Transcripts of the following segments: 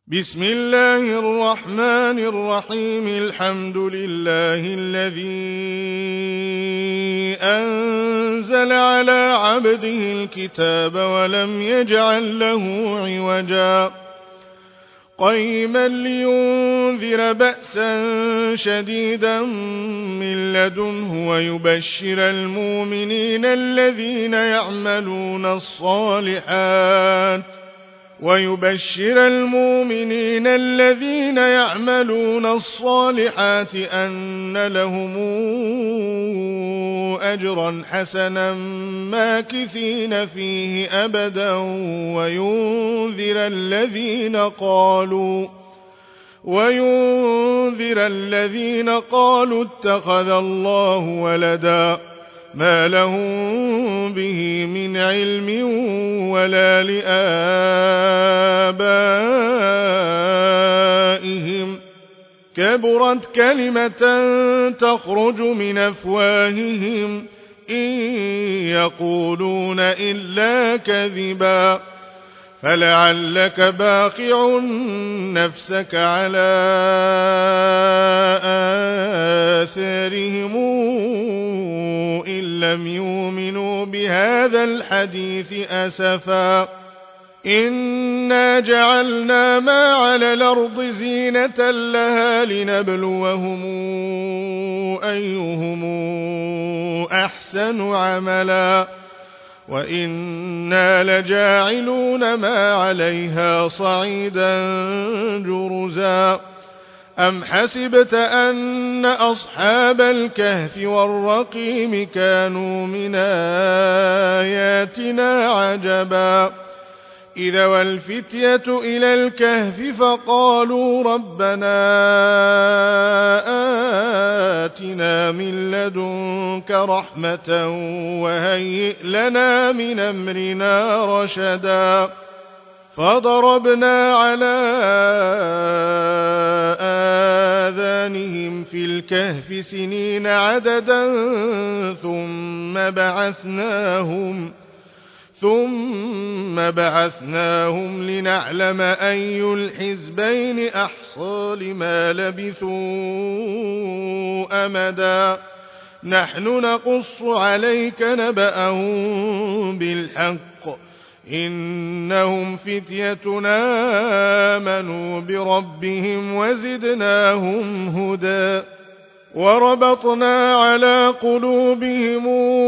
بسم الله الرحمن الرحيم. الحمد لله الذي أنزل على عبده الكتاب ولم يجعل له عوجا قيما لينذر بأسا شديدا من لدنه ويبشر المؤمنين الذين يعملون الصالحات أن لهم أجرا حسنا ماكثين فيه أبدا وينذر الذين قالوا اتخذ الله ولدا ما لهم به من علم ولا لآبائهم كبرت كلمة تخرج من أفواههم إن يقولون إلا كذبا فلعلك باخع نفسك على آثارهم إن لم يؤمنوا بهذا الحديث أسفا إنا جعلنا ما على الأرض زينة لها لنبلوهم أيهم أحسن عملا وإنا لجاعلون ما عليها صعيدا جرزا أم حسبت أن أصحاب الكهف والرقيم كانوا من آياتنا عجبا إذا والفتية إلى الكهف فقالوا ربنا آتنا من لدنك رحمة وهيئ لنا من أمرنا رشدا فضربنا على آذانهم في الكهف سنين عددا ثم بعثناهم لنعلم أي الحزبين أحصى لما لبثوا أمدا نحن نقص عليك نبأهم بالحق إنهم فتيتنا آمنوا بربهم وزدناهم هدى وربطنا على قلوبهم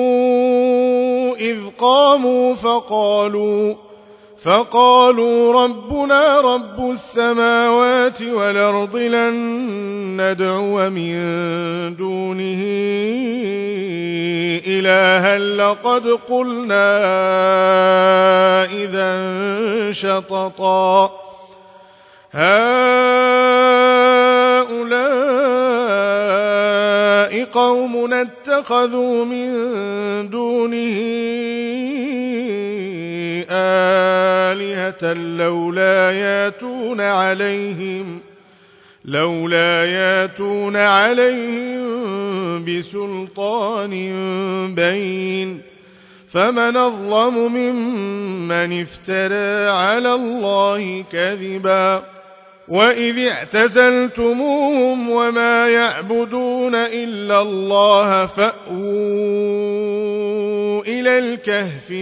إذ قاموا فقالوا ربنا رب السماوات والأرض لن ندعو من دونه إلها لقد قلنا إذا شططا هؤلاء قوم اتخذوا من دونه آلهة لولا ياتون عليهم بسلطان بين فمن أظلم ممن افترى على الله كذبا وإذ اعتزلتموهم وما يعبدون إلا الله فأووا إلى الكهف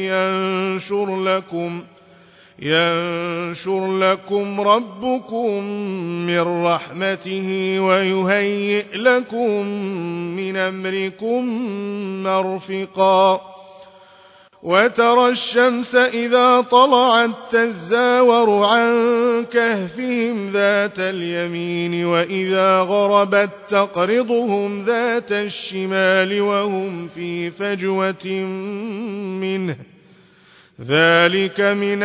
ينشر لكم ربكم من رحمته ويهيئ لكم من أمركم مرفقا وترى الشمس إذا طلعت تزاور عن كهفهم ذات اليمين وإذا غربت تقرضهم ذات الشمال وهم في فجوة منه ذلك من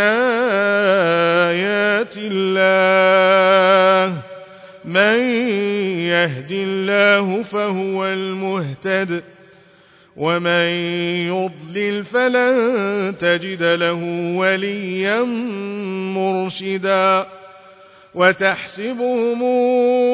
آيات الله من يهد الله فهو المهتد ومن يضلل فلن تجد له وليا مرشدا وتحسبهم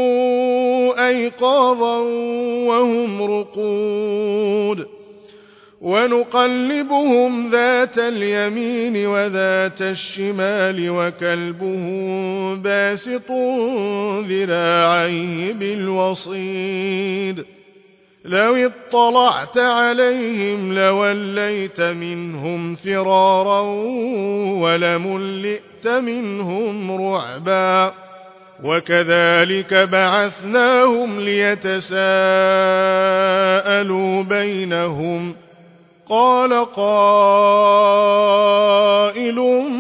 أيقاظا وهم رقود ونقلبهم ذات اليمين وذات الشمال وكلبهم باسط ذراعيه بالوصيد لو اطلعت عليهم لوليت منهم فرارا ولملئت منهم رعبا وكذلك بعثناهم ليتساءلوا بينهم قال قائل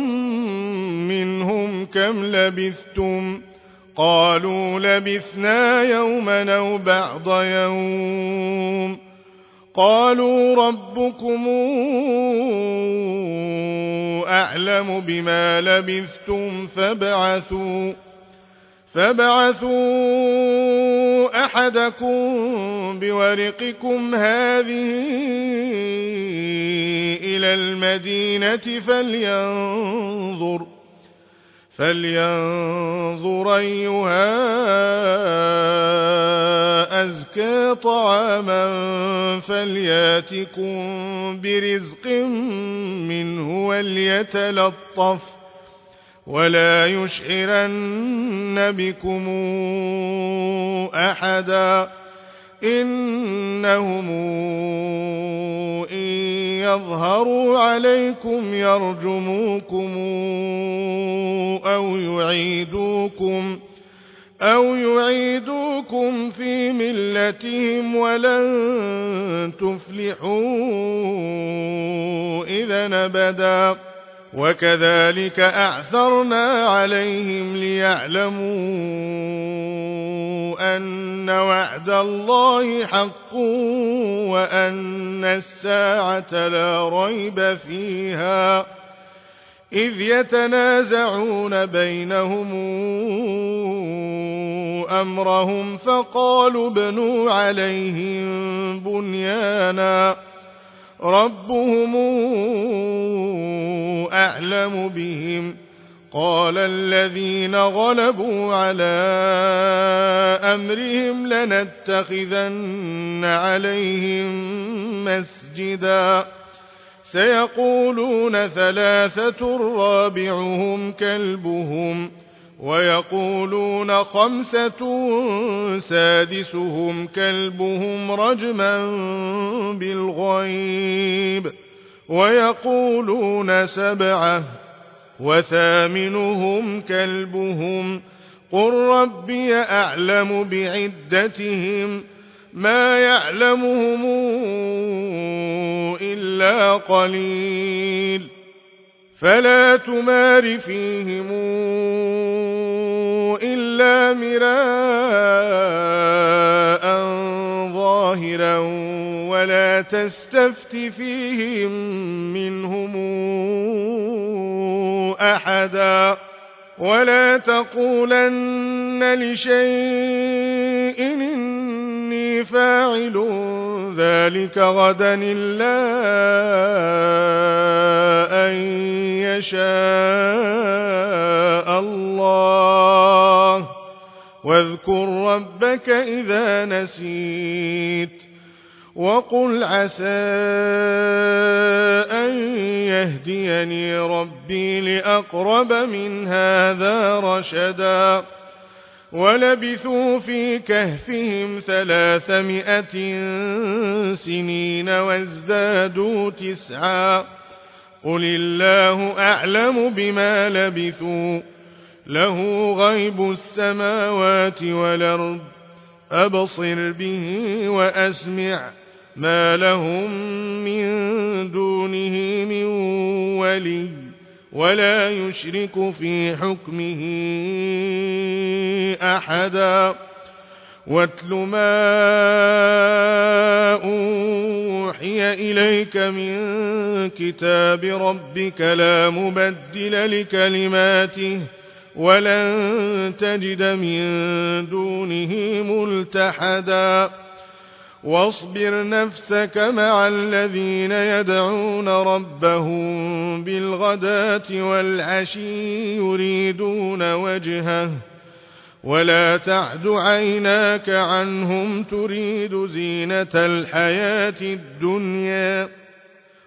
منهم كم لبثتم قالوا لبثنا يوما أو بعض يوم قالوا ربكم أعلم بما لبثتم فابعثوا أحدكم بورقكم هذه إلى المدينة فلينظر أيها أزكى طعاما فلياتكم برزق منه وليتلطف ولا يشعرن بكم أحدا إنهم إن يظهروا عليكم يرجموكم أو يعيدوكم في ملتهم ولن تفلحوا إذا أبدا وكذلك أعثرنا عليهم ليعلموا أن وعد الله حق وأن الساعة لا ريب فيها إذ يتنازعون بينهم أمرهم فقالوا ابنوا عليهم بنيانا ربهم أعلم بهم قال الذين غلبوا على أمرهم لنتخذن عليهم مسجدا سيقولون ثلاثة رابعهم كلبهم ويقولون خمسة سادسهم كلبهم رجما بالغيب ويقولون سبعة وثامنهم كلبهم قل ربي أعلم بعدتهم ما يعلمهم إلا قليل فلا تمار فيهم إلا مراء ظاهرا ولا تستفت فيهم منهم أحدا ولا تقولن لشيء إني فاعل ذلك غدا إلا أن يشاء الله واذكر ربك إذا نسيت وقل عسى أن يهديني ربي لأقرب من هذا رشدا ولبثوا في كهفهم 300 سنين وازدادوا 9 قل الله أعلم بما لبثوا له غيب السماوات والأرض أبصر به وأسمع ما لهم من دونه من ولي ولا يشرك في حكمه أحدا واتل ما أوحي إليك من كتاب ربك لا مبدل لكلماته ولن تجد من دونه ملتحدا واصبر نفسك مع الذين يدعون ربهم بالغداة والعشي يريدون وجهه ولا تعد عيناك عنهم تريد زينة الحياة الدنيا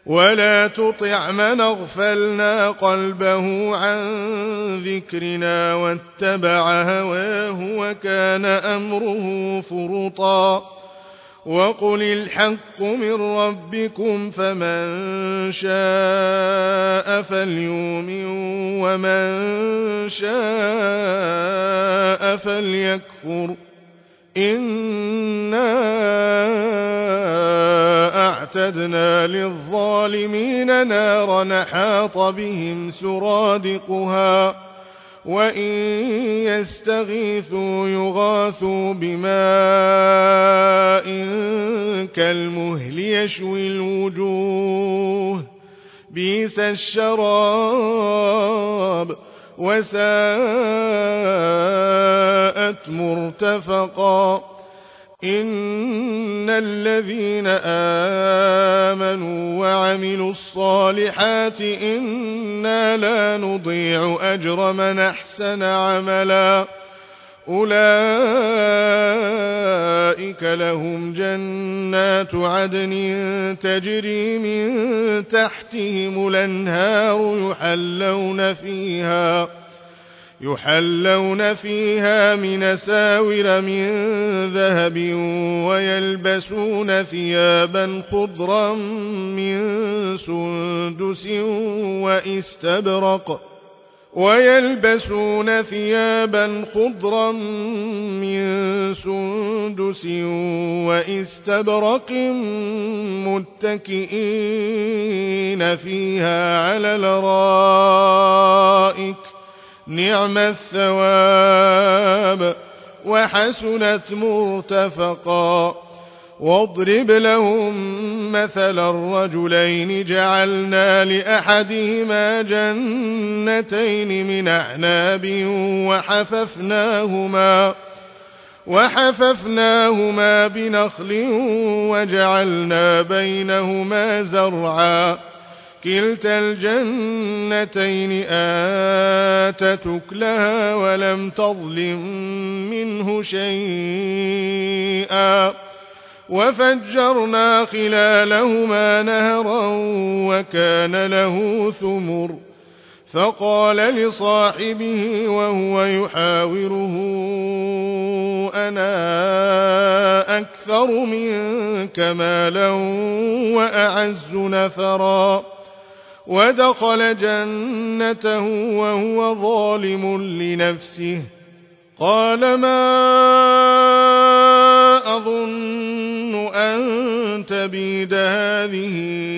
ولا تطع من أغفلنا قلبه عن ذكرنا واتبع هواه وكان أمره فرطا وقل الحق من ربكم فمن شاء فليؤمن ومن شاء فليكفر إنا أعتدنا للظالمين نارا حاط بهم سرادقها وإن يستغيثوا يغاثوا بماء كالمهل يشوي الوجوه بئس الشراب وساءت مرتفقا إن الذين آمنوا وعملوا الصالحات إنا لا نضيع أجر من أحسن عملا أولئك لهم جنات عدن تجري من تحتهم الأنهار يحلون فيها من أساور من ذهب ويلبسون ثيابا خضرا من سندس واستبرق متكئين فيها على الأرائك نعم الثواب وحسنت مرتفقا واضرب لهم مثل الرجلين جعلنا لأحدهما جنتين من أعناب وحففناهما بنخل وجعلنا بينهما زرعا كلتا الجنتين آتت أكلها ولم تظلم منه شيئا وفجرنا خلالهما نهرا وكان له ثمر فقال لصاحبه وهو يحاوره أنا أكثر منك مالا وأعز نفرا ودخل جنته وهو ظالم لنفسه قال ما أظن أن تبيد هذه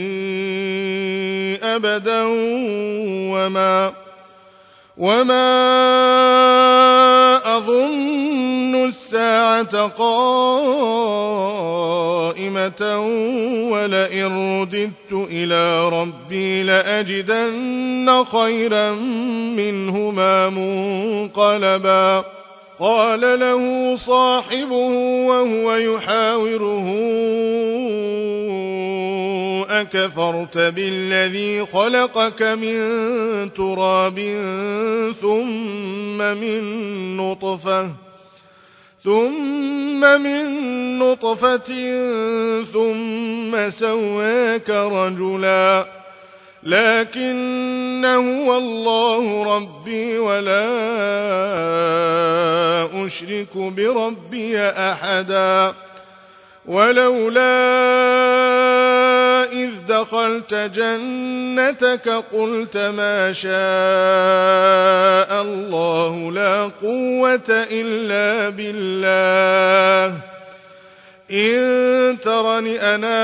أبدا وما أظن الساعة قائمة ولئن رددت إلى ربي لأجدن خيرا منهما منقلبا قال له صاحبه وهو يحاوره أكفرت بالذي خلقك من تراب ثم من نطفة ثم سواك رجلا لكن هو الله ربي ولا أشرك بربي أحدا ولولا إذ دخلت جنتك قلت ما شاء الله لا قوة إلا بالله إن ترني أنا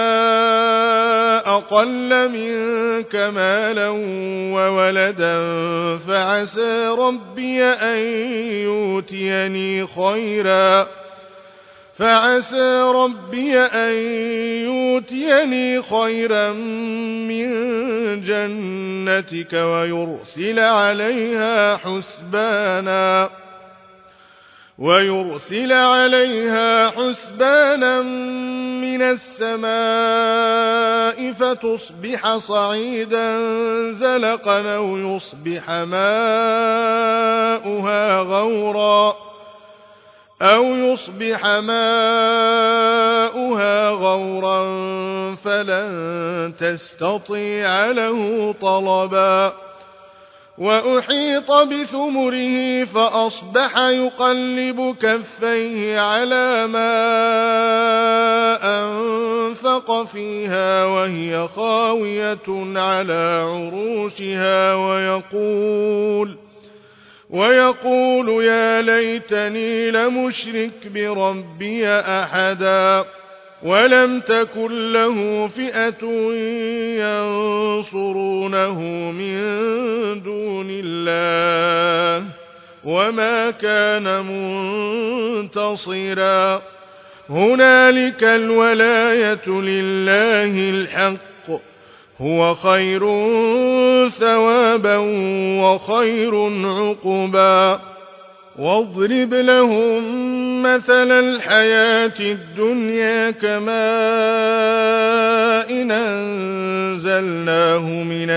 أقل منك مالا وولدا فعسى ربي أن يؤتيني خيرا من جنتك ويرسل عليها حسبانا من السماء فتصبح صعيدا زلقا أو يصبح ماؤها غورا أو يصبح ماؤها غورا فلن تستطيع له طلبا وأحيط بثمره فأصبح يقلب كفيه على ما أنفق فيها وهي خاوية على عروشها ويقول يا ليتني لمشرك بربي أحدا ولم تكن له فئة ينصرونه من دون الله وما كان منتصرا هنالك الولاية لله الحق هو خير ثوابا وخير عقبا واضرب لهم مثل الحياة الدنيا كماء أنزلناه من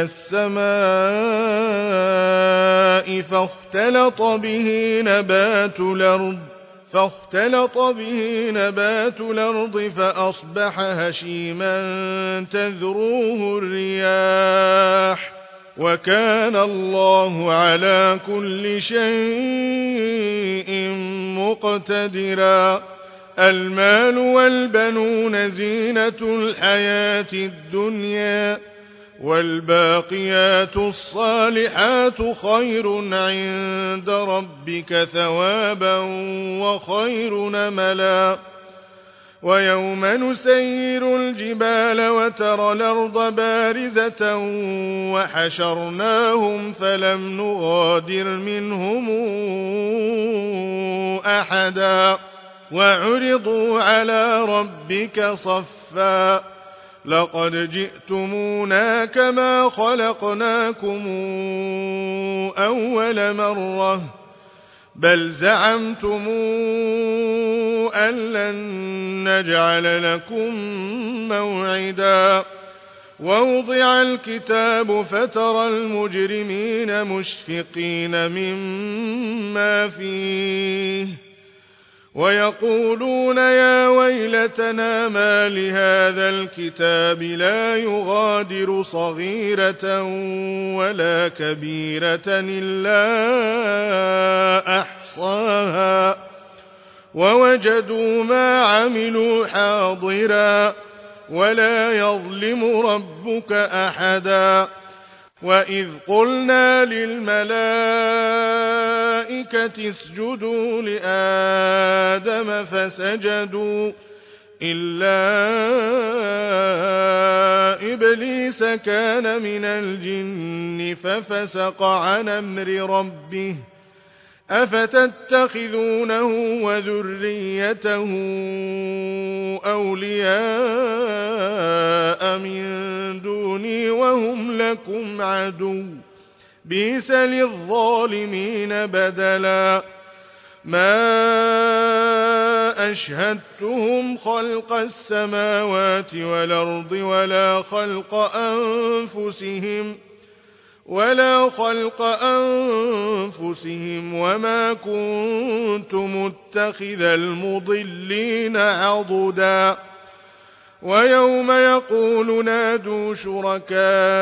السماء فاختلط به نبات الأرض فأصبح هشيما تذروه الرياح وكان الله على كل شيء مقتدرا المال والبنون زينة الحياة الدنيا والباقيات الصالحات خير عند ربك ثوابا وخير نملا ويوم نسير الجبال وترى الأرض بارزة وحشرناهم فلم نغادر منهم أحدا وعرضوا على ربك صفا لقد جئتمونا كما خلقناكم أول مرة بل زعمتم أن لن نجعل لكم موعدا ووضع الكتاب فترى المجرمين مشفقين مما فيه ويقولون يا ويلتنا ما لهذا الكتاب لا يغادر صغيرة ولا كبيرة إلا أحصاها ووجدوا ما عملوا حاضرا ولا يظلم ربك أحدا وإذ قلنا للملائكة اسجدوا لآدم فسجدوا إلا إبليس كان من الجن ففسق عن أمر ربه أفتتخذونه وذريته أولياء من دوني وهم لكم عدو بئس للظالمين بدلا ما أشهدتهم خلق السماوات والأرض ولا خلق أنفسهم وما كنت متخذ المضلين عضدا ويوم يقول نادوا شركائي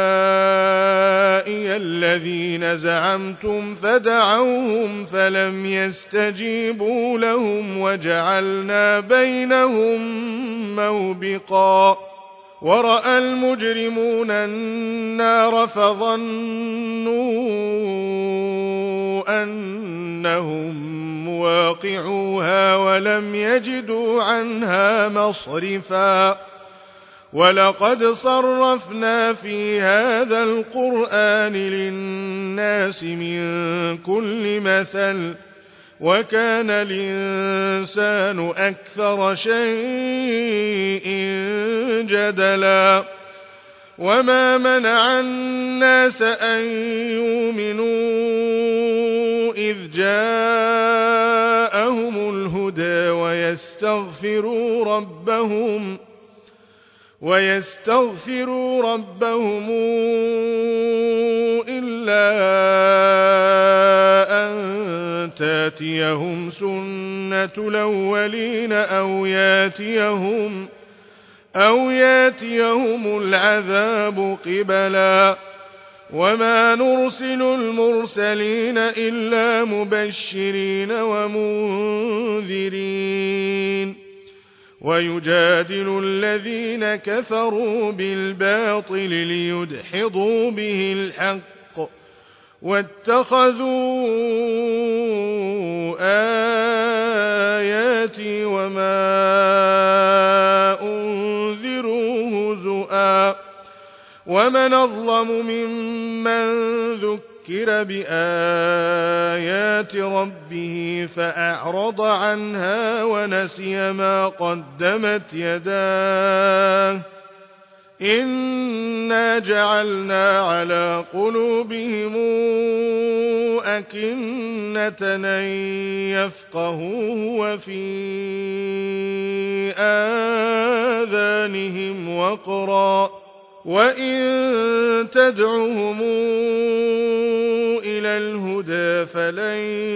الذين زعمتم فدعوهم فلم يستجيبوا لهم وجعلنا بينهم موبقا ورأى المجرمون النار فظنوا أنهم مواقعوها ولم يجدوا عنها مصرفا ولقد صرفنا في هذا القرآن للناس من كل مثل وكان الإنسان أكثر شيء جدلا وما منع الناس أن يؤمنوا إذ جاءهم الهدى ويستغفروا ربهم إلا أن تأتيهم سنة الأولين أو ياتيهم العذاب قبلا وما نرسل المرسلين إلا مبشرين ومنذرين ويجادل الذين كفروا بالباطل ليدحضوا به الحق واتخذوا آياتي وما أنذروا هزؤا ومن أظلم ممن ذكر بآيات ربه فأعرض عنها ونسي ما قدمت يداه إنا جعلنا على قلوبهم أكنة أن يفقهوه وفي آذانهم وقرا وإن تدعهم إلى الهدى فلن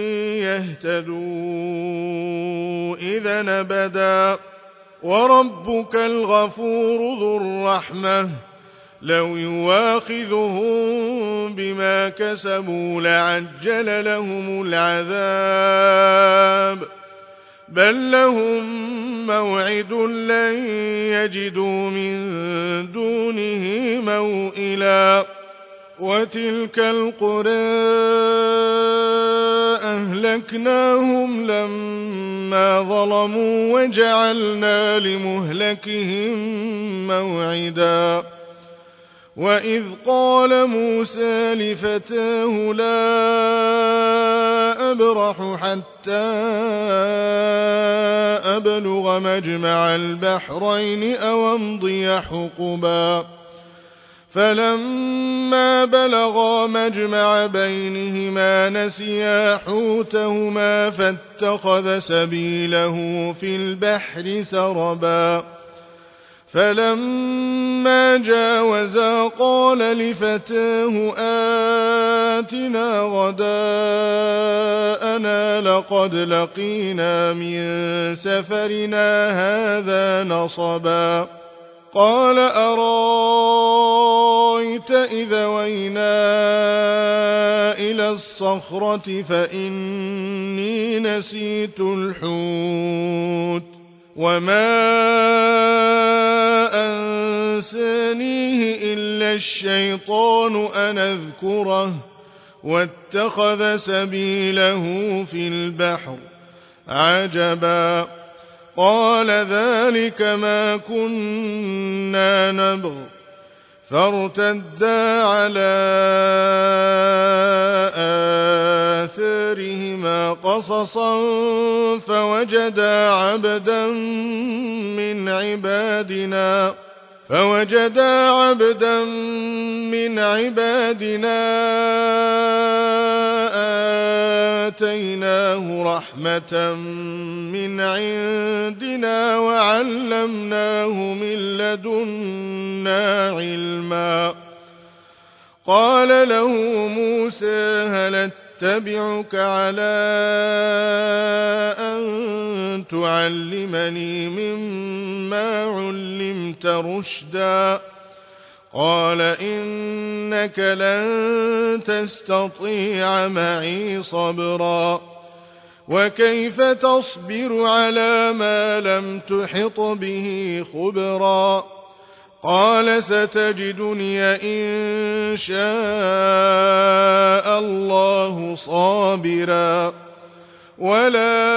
يهتدوا إذا أبدا وربك الغفور ذو الرحمة لو يواخذهم بما كسبوا لعجل لهم العذاب بل لهم موعد لن يجدوا من دونه موئلا وتلك القرى أهلكناهم لما ظلموا وجعلنا لمهلكهم موعدا وإذ قال موسى لفتاه لا أبرح حتى أبلغ مجمع البحرين أو أمضي حقبا فلما بلغا مجمع بينهما نسيا حوتهما فاتخذ سبيله في البحر سربا فلما جاوزا قال لفتاه آتنا غداءنا لقد لقينا من سفرنا هذا نصبا قال أرايت إذا وينا إلى الصخرة فإني نسيت الحوت وما أنسانيه إلا الشيطان أن أذكره واتخذ سبيله في البحر عجبا قال ذلك ما كنا نبغ فارتدا على آثارهما قصصا فوجدا عبدا من عبادنا آتيناه رحمة من عندنا وعلمناه من لدنا علما قال له موسى هل أتبعك على أن تعلمني مما علمت رشدا قال إنك لن تستطيع معي صبرا وكيف تصبر على ما لم تحط به خبرا قال ستجدني إن شاء الله صابرا ولا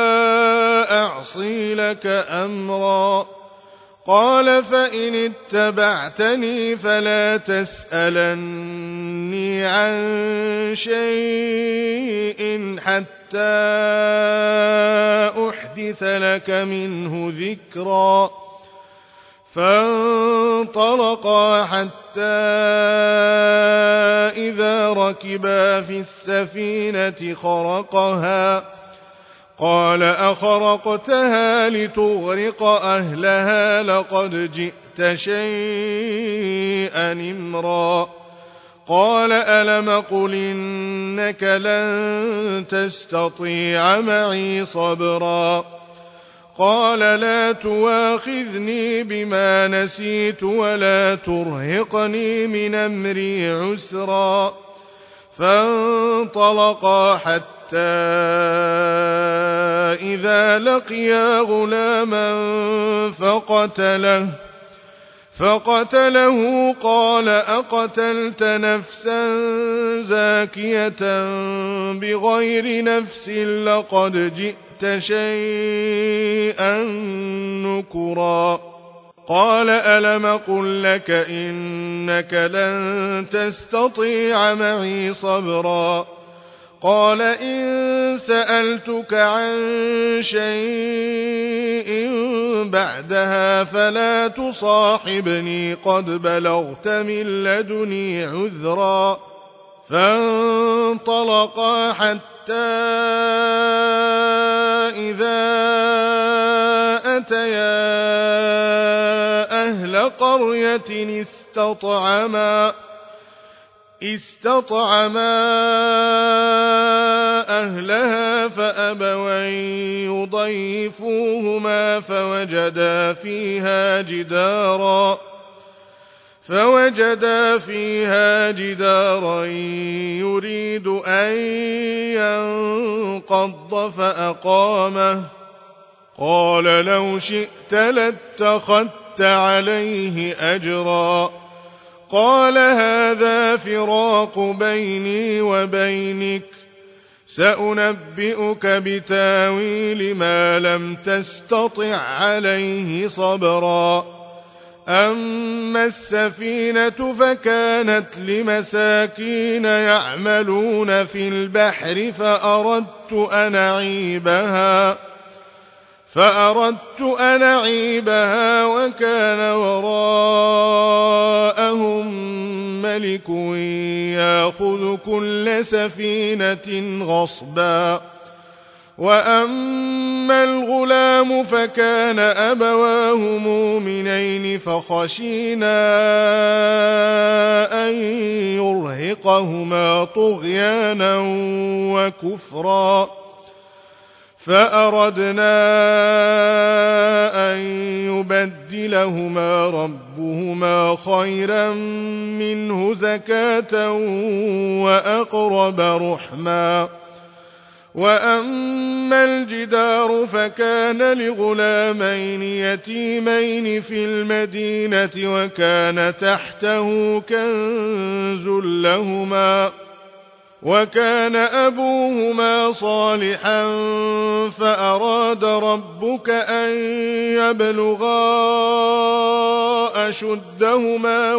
أعصي لك أمرا قال فإن اتبعتني فلا تسألني عن شيء حتى أحدث لك منه ذكرا فانطلقا حتى إذا ركبا في السفينة خرقها قال أخرقتها لتغرق أهلها لقد جئت شيئا إمرا قال ألم قل إنك لن تستطيع معي صبرا قال لا تواخذني بما نسيت ولا ترهقني من أمري عسرا فانطلقا حتى إذا لقيا غلاما فقتله قال أقتلت نفسا زاكية بغير نفس لقد جئت شيئا نكرا قال ألم قل لك إنك لن تستطيع معي صبرا قال إن سألتك عن شيء بعدها فلا تصاحبني قد بلغت من لدني عذرا فانطلقا حتى إذا أتيا أهل قرية استطعما أهلها فأبوا يضيفوهما فوجدا فيها جدارا يريد أن ينقض فأقامه قال لو شئت لاتخذت عليه أجرا قال هذا فراق بيني وبينك سأنبئك بتاويل ما لم تستطع عليه صبرا أما السفينة فكانت لمساكين يعملون في البحر فأردت أن أعيبها وكان وراءهم ملك يأخذ كل سفينة غصبا وأما الغلام فكان أبواه مؤمنين فخشينا أن يرهقهما طغيانا وكفرا فأردنا أن يبدلهما ربهما خيرا منه زكاة وأقرب رحما وأما الجدار فكان لغلامين يتيمين في المدينة وكان تحته كنز لهما وكان أبوهما صالحا فأراد ربك أن يبلغا أشدهما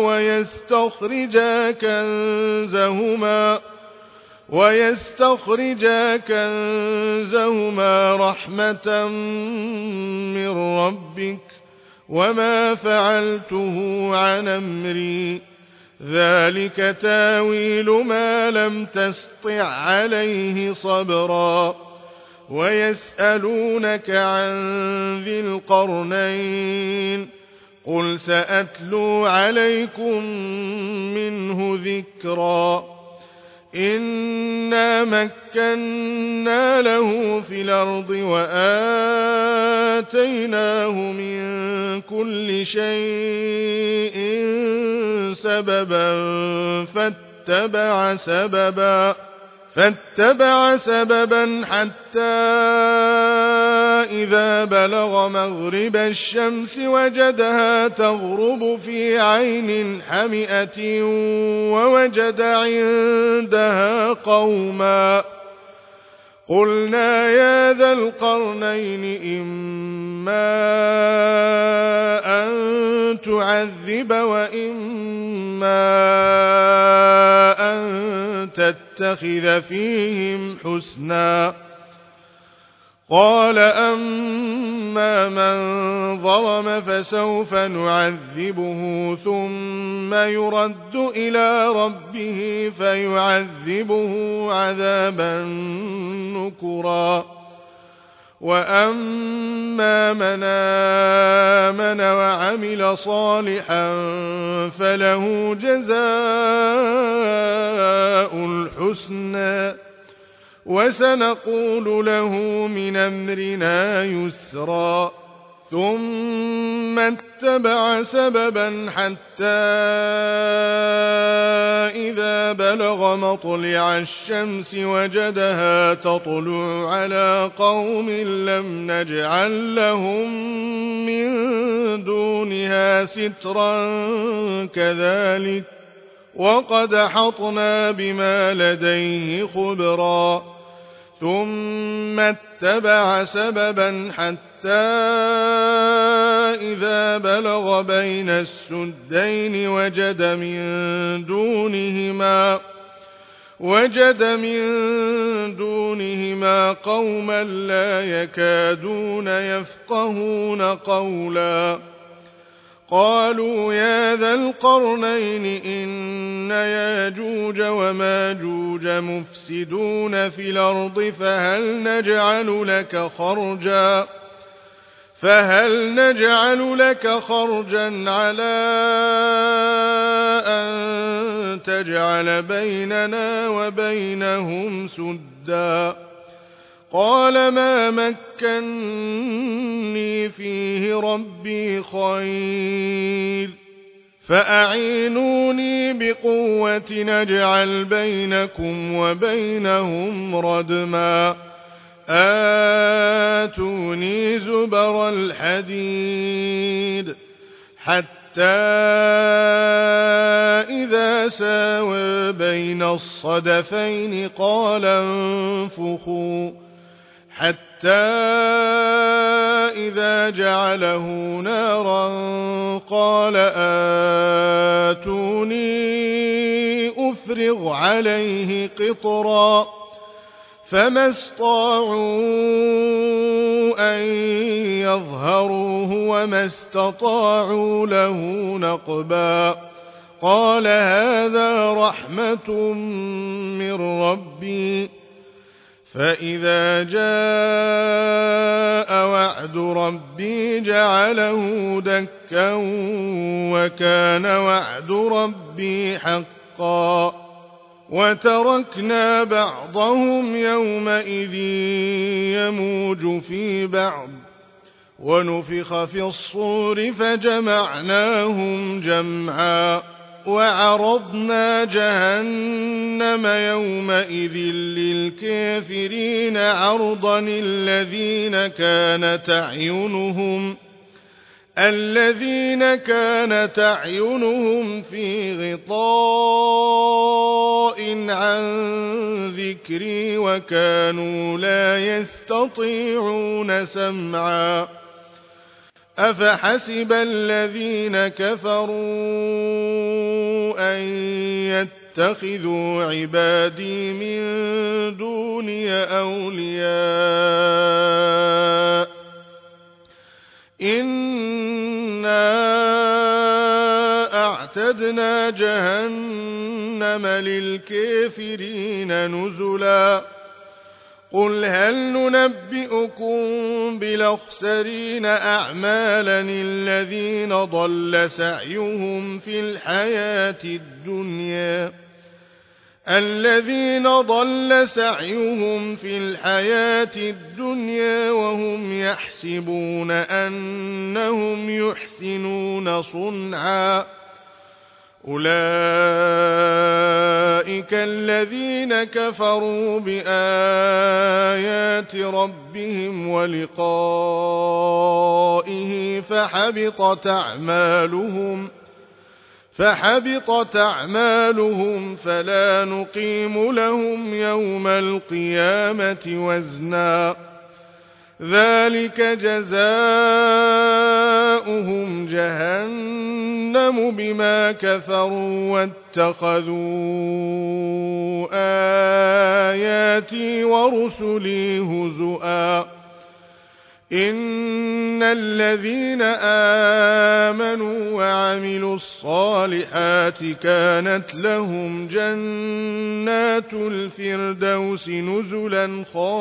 ويستخرجا كنزهما رحمة من ربك وما فعلته عن أمري ذلك تاويل ما لم تسطع عليه صبرا ويسألونك عن ذي القرنين قل سأتلو عليكم منه ذكرا إنا مكنا له في الأرض وآتيناه من كل شيء سببا فاتبع سببا حتى إذا بلغ مغرب الشمس وجدها تغرب في عين حمئة ووجد عندها قوما قلنا يا ذا القرنين إما أن تعذب وإما أن تتخذ فيهم حسنا قال أما من ظلم فسوف نعذبه ثم يرد إلى ربه فيعذبه عذابا نكرا وأما من آمن وعمل صالحا فله جزاء الحسنى وسنقول له من أمرنا يسرا ثم اتبع سببا حتى إذا بلغ مطلع الشمس وجدها تطلع على قوم لم نجعل لهم من دونها سترا كذلك وقد أحطنا بما لديه خبرا ثم اتبع سببا حتى إذا بلغ بين السدين وجد من دونهما قوما لا يكادون يفقهون قولا قالوا يا ذا القرنين إن ياجوج وماجوج مفسدون في الأرض فهل نجعل لك خرجا على أن تجعل بيننا وبينهم سدا قال ما مكني فيه ربي خير فأعينوني بقوة نجعل بينكم وبينهم ردما آتوني زبر الحديد حتى إذا ساوى بين الصدفين قال انفخوا حتى إذا جعله نارا قال آتوني أفرغ عليه قطرا فما استطاعوا أن يظهروه وما استطاعوا له نقبا قال هذا رحمة من ربي فإذا جاء وعد ربي جعله دكا وكان وعد ربي حقا وتركنا بعضهم يومئذ يموج في بعض ونفخ في الصور فجمعناهم جمعا وعرضنا جهنم يومئذ للكافرين عرضا الذين كانت أعينهم في غطاء عن ذكري وكانوا لا يستطيعون سمعا أفحسب الذين كفروا أن يتخذوا عبادي من دوني أولياء إنا أعتدنا جهنم للكافرين نزلا قل هل ننبئكم بالأخسرين أعمالا الذين ضل سعيهم في الحياة الدنيا وهم يحسبون أنهم يحسنون صنعا أولئك الذين كفروا بآيات ربهم ولقائه فحبطت أعمالهم فلا نقيم لهم يوم القيامة وزنا ذلك جزاؤهم جهنم بما كفروا واتخذوا آياتي ورسلي هزؤا الذين آمنوا وعملوا الصالحات كانت لهم جنات الفردوس نزلا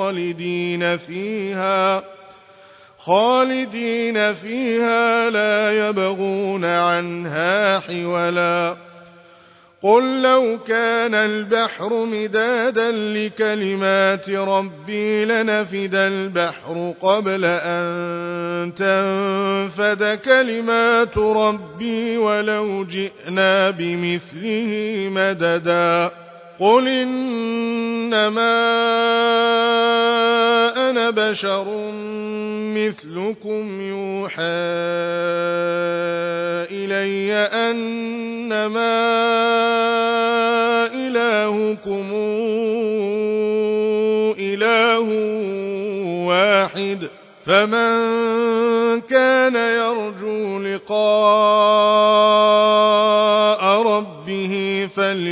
خالدين فيها لا يبغون عنها حولا قل لو كان البحر مدادا لكلمات ربي لنفد البحر قبل أن تنفد كلمات ربي ولو جئنا بمثله مددا قل إنما أنا بشر مثلكم يوحى إلي أنما إلهكم إله واحد فمن كان يرجو لقاء ربه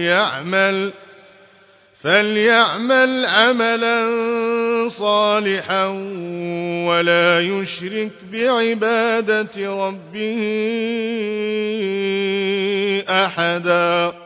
فليعمل عملا صالحا ولا يشرك بعبادة ربه أحدا